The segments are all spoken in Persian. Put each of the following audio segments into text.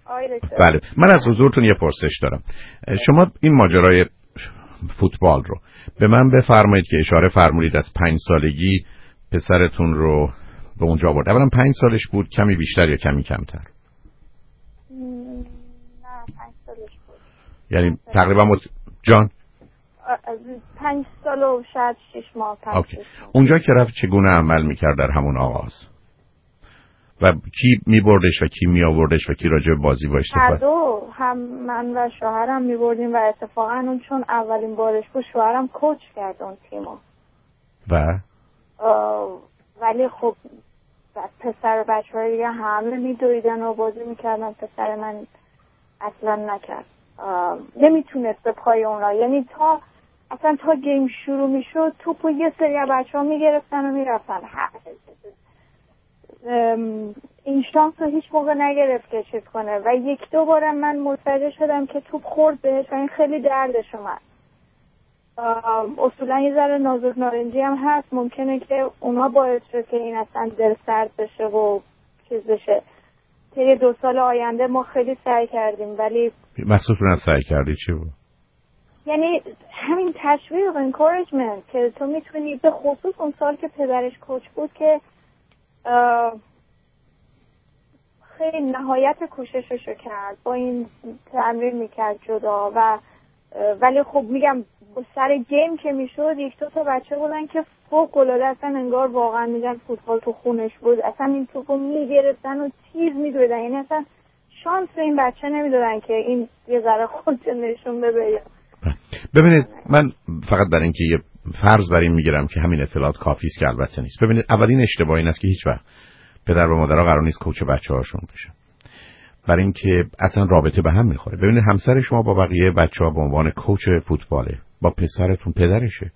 بله، من از حضورتون یه پرسش دارم. شما این ماجرای فوتبال رو به من بفرمایید که اشاره فرمودید از 5 سالگی پسرتون رو به اونجا برد. اولا 5 سالش بود، کمی بیشتر یا کمی کمتر؟ نه 5 سالش بود. یعنی تقریبا جان 5 سال و شاید 6 ماه. اونجا که رفت چگونه عمل میکرد در همون آغاز؟ و کی میبردش و کی میآوردش و کی راجع به بازی با استفاده؟ هم من و شوهرم میبردیم و اتفاقا اون چون اولین بارش بود شوهرم کوچ کرد اون تیمو ولی خب پسر بچه‌ها دیگه همه میدویدن و بازی میکردن. پسر من اصلا نکرد، نمیتونست به پای اونا، یعنی تا گیم شروع میشد توپو یه سری بچه‌ها میگرفتن و میرفتن. این شانس رو هیچ موقع نگرفت که چیز کنه و 1-2 بارم من متوجه شدم که توپ خورد بهش و این خیلی دردش اومد. اصولا یه ذره نازک نارنجی هم هست، ممکنه که اونا باعث شد که این اصلا دل سرد بشه و چیز بشه. طی 2 سال آینده ما خیلی سعی کردیم ولی مسئولتون از سعی کردی چی بود؟ یعنی همین تشویق، انکورجمنت که تو میتونی، به خصوص اون سال که پدرش کوچ بود که خیلی نهایت کوشششو کرد، با این تمرین میکرد جدا ولی خب میگم سر گیم که میشد 1-2 تا بچه بودن که فوق العاده اصلا انگار واقعا میگن فوتبال تو خونش بود، اصلا این توپو میگرفتن و تیز میدویدن، یعنی اصلا شانس به این بچه نمیدادن که این یه ذره خودش نشون بده. ببینید من فقط برای اینکه یه فرض بر این میگیرم که همین اطلاعات کافی است که البته نیست. ببینید اولین اشتباه این است که هیچ وقت پدر و مادرها قرار نیست کوچ بچه‌هاشون بشن، برای اینکه اصلا رابطه به هم میخوره. ببینید همسر شما با بقیه بچه‌ها به عنوان کوچ فوتباله، با پسرتون پدرشه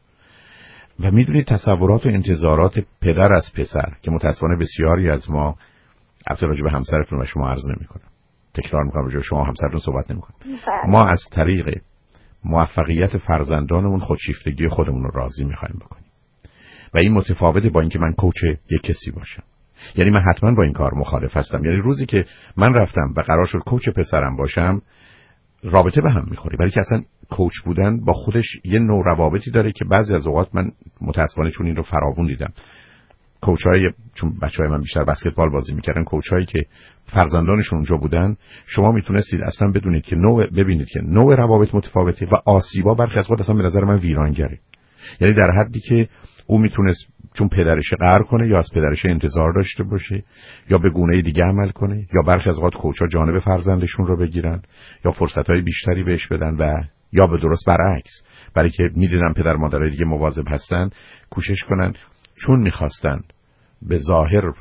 و میدونید تصورات و انتظارات پدر از پسر که متأسفانه بسیاری از ما البته راجع به همسرتون و شما عرض نمی‌کنم، تکرار می‌کنم راجع به شما همسرتون صحبت نمی‌کنم، ما از طریق موفقیت فرزندانمون خودشیفتگی خودمون رو راضی می‌خوایم بکنیم و این متفاوته با اینکه من کوچ یک کسی باشم. یعنی من حتما با این کار مخالف هستم. یعنی روزی که من رفتم و قرار شد کوچ پسرم باشم رابطه به هم میخوره، برای که اصلا کوچ بودن با خودش یه نوع روابطی داره که بعضی از اوقات من متاسفانه چون این رو فراوون دیدم، کوچای چون بچهای من بیشتر بسکتبال بازی میکردن، کوچایی که فرزندانشون اونجا بودن، شما میتونستید اصلا بدونید که ببینید که نوع روابط متفاوته و آسیبا برخی از اوقات اصلا به نظر من ویرانگره. یعنی در حدی که او میتونست چون پدرش قهر کنه یا از پدرش انتظار داشته باشه یا به گونه دیگه عمل کنه، یا برخی از اوقات کوچا جانب فرزندشون رو بگیرن یا فرصتهای بیشتری بهش بدن و یا به درست برعکس، برای که میدیدن پدر مادرای دیگه مواظب هستن کوشش کنن چون میخواستن به ظاهر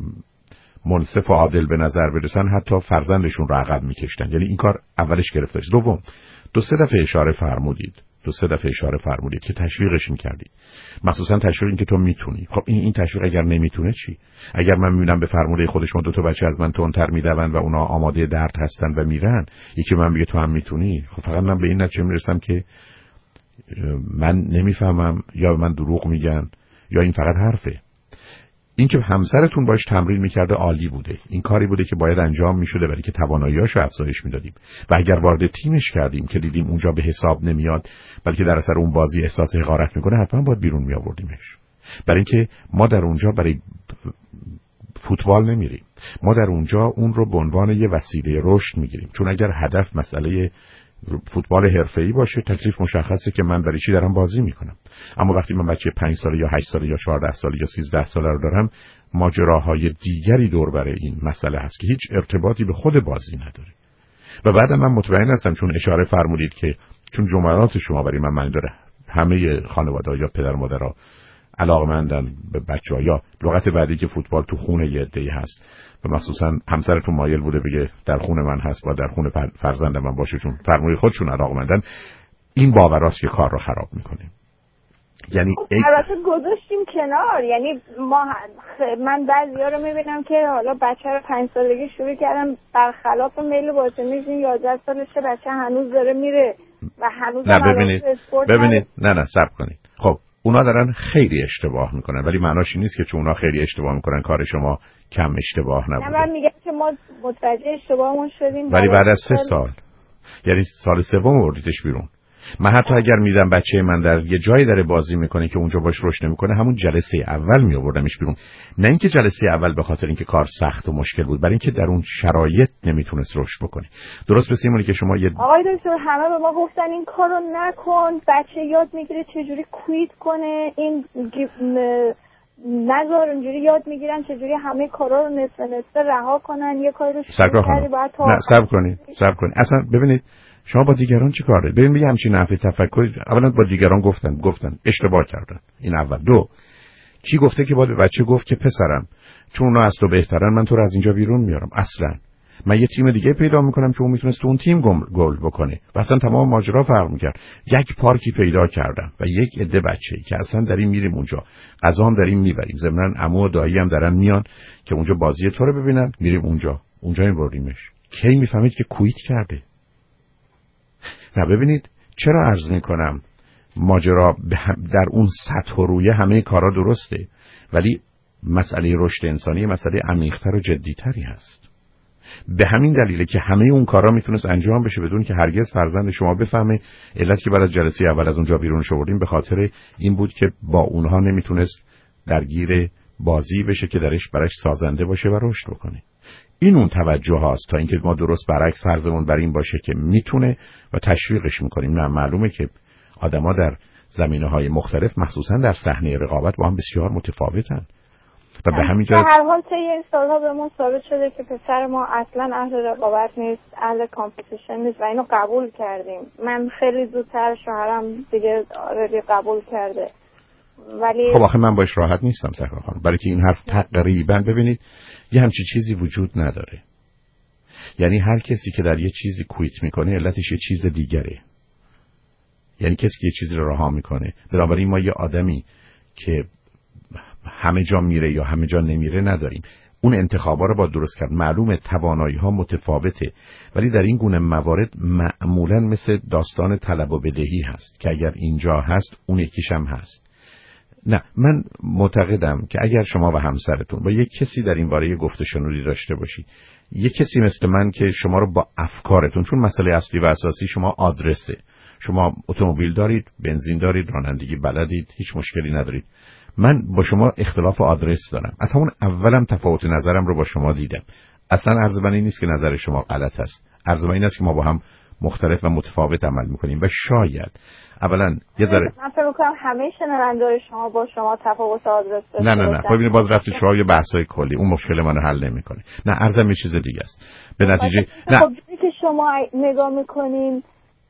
منصف و عادل به نظر برسن حتی فرزندشون رو عقب میکشتن. یعنی این کار اولش گرفتش. دوم 2-3 دفعه اشاره فرمودید که تشویقش میکردید، مخصوصا تشویق این که تو میتونی. خب این تشویق اگر نمیتونه چی؟ اگر من میبینم به فرموده خودشون 2 تا بچه از من تندتر میدون و اونا آماده درد هستن و میرن، یکی من میگه تو هم میتونی، خب فقط من به این نتیجه میرسم که من نمیفهمم یا من دروغ میگن یا این فقط حرفه. این که همسرتون باش تمرین میکرده عالی بوده، این کاری بوده که باید انجام میشده برای که تواناییاشو افزایش میدادیم و اگر وارد تیمش کردیم که دیدیم اونجا به حساب نمیاد بلکه در اثر اون بازی احساس حقارت میکنه، حتما باید بیرون میآوردیمش. برای اینکه ما در اونجا برای فوتبال نمیریم، ما در اونجا اون رو به عنوان یه وسیله رشد میگیریم. چون اگر هدف مسئله فوتبال حرفه‌ای باشه تکلیف مشخصه که من برای چی دارم بازی میکنم. اما وقتی من بچه 5 ساله یا 8 ساله یا 14 ساله یا 13 ساله رو دارم، ماجراهای دیگری دور بر این مسئله هست که هیچ ارتباطی به خود بازی نداره. و بعدم من مطمئن هستم چون اشاره فرمودید که چون جملات شما برای من معنی داره، همه خانواده یا پدر مادرها علاقمندن به بچه‌ها یا لغت بعدی که فوتبال تو خون یه عده‌ای هست و مخصوصا همسرتون مایل بوده بگه در خون من هست و در خون فرزند من باشه چون فرموی خودشون علاقمندن، این باوراست که کار رو خراب میکنه. یعنی البته گذاشتیم کنار، یعنی من بعضیا رو میبینم که حالا بچه رو 5 سالگی شروع کردن برخلاف میل باطنی 11 سالشه بچه هنوز داره میره و هنوز نه ببینید نه صبر کنید. خب اونا دارن خیلی اشتباه میکنن، ولی معناش این نیست که چون اونا خیلی اشتباه میکنن کار شما کم اشتباه نبوده. من میگم که ما متوجه اشتباهمون شدیم، ولی بعد از 3 سال، یعنی سال 3 آوردیدش بیرون. من حتی اگر میدم بچه من در یه جایی داره بازی میکنه که اونجا باش رشد نمیکنه، همون جلسه اول میآوردمش بیرون. نه اینکه جلسه اول به خاطر اینکه کار سخت و مشکل بود، برای اینکه در اون شرایط نمیتونست رشد بکنه. درست مثل اینه که شما یه آقای دکتر همه به ما گفتن این کارو نکن، بچه یاد میگیره چجوری کویت کنه، این نذار اونجوری یاد میگیرن چجوری همه کارا رو نصف رها کنن، یه کاری رو شروع کردی باید تا صبر کنید. اصلا ببینید شما با دیگران چی کاره؟ ببین میگم همچین نحوه تفکری اولا با دیگران گفتن اشتباه کردن. این اول. 2 کی گفته که باید به بچه گفت که پسرم چون اونا از تو بهترن من تو رو از اینجا بیرون میارم؟ اصلا من یه تیم دیگه پیدا میکنم که اون میتونست تو اون تیم گل بکنه و اصلا تمام ماجرا فرق میکرد. یک پارکی پیدا کردم و یک عده بچه‌ای که اصلا داریم میریم اونجا، غذا هم داریم میبریم، ضمن عمو و دایی هم دارن میان که اونجا بازی تو رو ببینن، میریم اونجا میبریمش. کی میفهمید که کویت کرده؟ نه ببینید چرا عرض میکنم ماجرا در اون سطح و رویه همه کارا درسته، ولی مسئله رشد انسانی مسئله عمیق‌تر و جدی‌تری هست. به همین دلیله که همه اون کارا میتونست انجام بشه بدون که هرگز فرزند شما بفهمه. علت که بعد از جلسه اول از اونجا بیرونش آوردیم به خاطر این بود که با اونها نمیتونست درگیر بازی بشه که براش سازنده باشه و رشد بکنه. این اون توجه هاست تا اینکه ما درست برعکس فرضمون بر این باشه که میتونه و تشویقش میکنیم. نه، معلومه که آدما در زمینه‌های مختلف مخصوصا در صحنه رقابت با هم بسیار متفاوتن و به همین جهت در هر حال طی این سال‌ها به ما ثابت شده که پسر ما اصلا اهل رقابت نیست، اهل کامپیتیشن نیست و اینو قبول کردیم. من خیلی زودتر، شوهرم دیگه آردی قبول کرده. ولی خب آخه من باش راحت نیستم سهرا خانم، برای که این حرف تقریبا ببینید یه همچین چیزی وجود نداره. یعنی هر کسی که در یه چیزی کویت میکنه علتش یه چیز دیگره. یعنی کسی که یه چیزی رو رها میکنه، بنابراین ما یه آدمی که همه جا میره یا همه جا نمیره نداریم. اون انتخابا رو با درست کرد. معلومه توانایی ها متفاوته، ولی در این گونه موارد معمولا مثل داستان طلب و بدهی هست که اگر اینجا هست اون یکیش هم هست. نه، من معتقدم که اگر شما و همسرتون با یک کسی در این باره گفته شنودی داشته باشید، یک کسی مثل من که شما رو با افکارتون، چون مسئله اصلی و اساسی شما آدرسه، شما اتومبیل دارید، بنزین دارید، رانندگی بلدید، هیچ مشکلی ندارید. من با شما اختلاف آدرس دارم. از همون اولم تفاوت نظرم رو با شما دیدم. اصلا عرض من این نیست که نظر شما غلط است. عرض من این است که ما با هم مختلف و متفاوت عمل میکنیم و شاید اولا یه ذره من فکر می‌کنم همه شنوندگان شما با شما تفاوت آدرس داشته. نه ببینید باز رفتید شما یه بحثای کلی، اون مشکل منو حل نمیکنه. نه، عرضم یه چیز دیگه است. به نتیجه نه خب که شما نگاه میکنین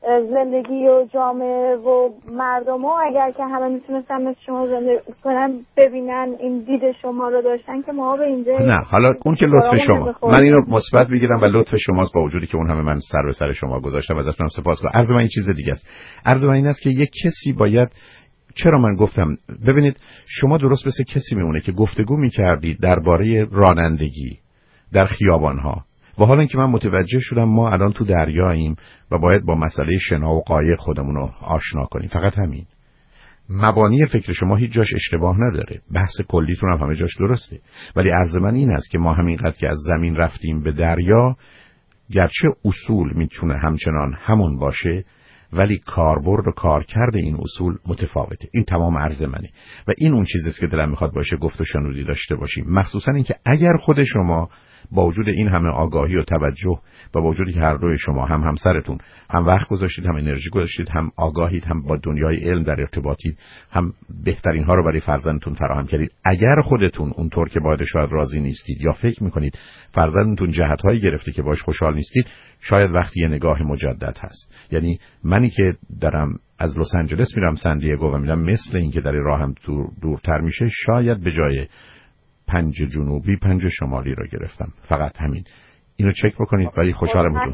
زندگی و جامعه و مردم ها اگر که همه میتونستن مثل شما زندگی کنن، ببینن این دید شما رو داشتن که ما به اینجا نه، حالا اون که لطف شما، من اینو مثبت بگیرم و لطف شماست با وجودی که اون همه من سر به سر شما گذاشتم، ازتون سپاسگزارم. عرض من این چیز دیگه است. عرض من این است که یک کسی باید، چرا من گفتم ببینید شما درست مثل کسی میمونه که گفتگو میکردید درباره رانندگی در خیابان‌ها و حالا که من متوجه شدم ما الان تو دریاییم و باید با مسئله شنا و قایق خودمون رو آشنا کنیم. فقط همین. مبانی فکر شما هیچ جاش اشتباه نداره، بحث کلیتون هم همه جاش درسته، ولی عرض من این است که ما همینقدر که از زمین رفتیم به دریا، گرچه اصول میتونه همچنان همون باشه ولی کاربرد و کارکرد این اصول متفاوته. این تمام عرض منه و این اون چیزیست که دلم میخواد باشه گفت و شنودی داشته باشیم، مخصوصا اینکه اگر خود شما با وجود این همه آگاهی و توجه و با وجودی که هر دوی شما هم همسرتون هم وقت گذاشتید، هم انرژی گذاشتید، هم آگاهید، هم با دنیای علم در ارتباطید، هم بهترین ها رو برای فرزندتون فراهم کردید، اگر خودتون اونطور که باید شاید راضی نیستید یا فکر میکنید فرزندتون جهت‌هایی گرفته که باش خوشحال نیستید، شاید وقتی یه نگاه مجدد هست. یعنی منی که دارم از لس آنجلس میرم سن دیگو و میرم مثل این که در راهم دورتر میشه، شاید به جای 5 جنوبی 5 شمالی رو گرفتم. فقط همین. اینو چک بکنید ولی خوشحالم بود.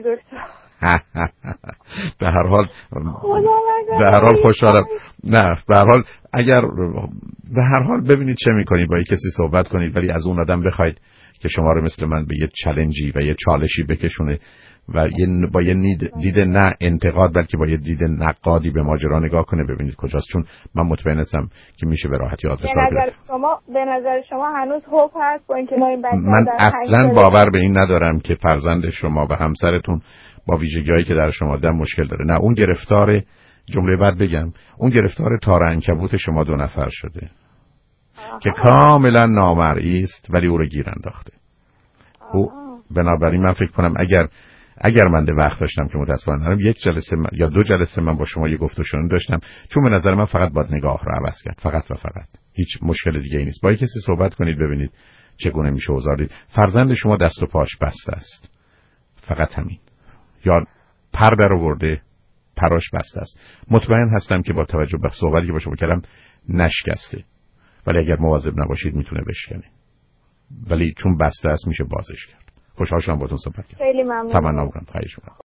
به هر حال خوشحالم. نه، به هر حال اگر به هر حال ببینید چه میکنید، با کسی صحبت کنید ولی از اون آدم بخواید که شما رو مثل من به یه چالنجی و یه چالشی بکشونه و با یه دید نه انتقاد، بلکه با یه دید نقادی به ماجرا نگاه کنه ببینید کجاست، چون من مطمئن هستم که میشه به راحتی آدرس به نظر شما هنوز هوپ هست با اینکه ما این بچه من اصلا باور به این ندارم که فرزند شما و همسرتون با ویژگی‌هایی که در شما دارن مشکل داره. نه، اون گرفتار، جمله بعد بگم، اون گرفتار تار عنکبوت شما دو نفر شده که کاملا نامرئی است ولی او رو گیر انداخته. او بنابراین من فکر کنم اگر من ده وقت داشتم که متأسفانه ندارم، یک جلسه یا دو جلسه من با شما یه گفت و شنود داشتم، چون به نظر من فقط باید نگاه رو عوض کرد، فقط و فقط، هیچ مشکل دیگه ای نیست. با کسی صحبت کنید ببینید چگونه میشه اوضاع دید. فرزند شما دست و پاش بسته است، فقط همین، یا پر در آورده، پراش بسته است. مطمئن هستم که با توجه به صحبتی که با شما کردم نشکسته، ولی اگر مواظب نباشید میتونه بشکنه، ولی چون بسته است میشه بازش کرد. خوشحال شدم باهاتون صحبت کردم. خیلی ممنون. تمنا می‌کنم. خواهش می‌کنم.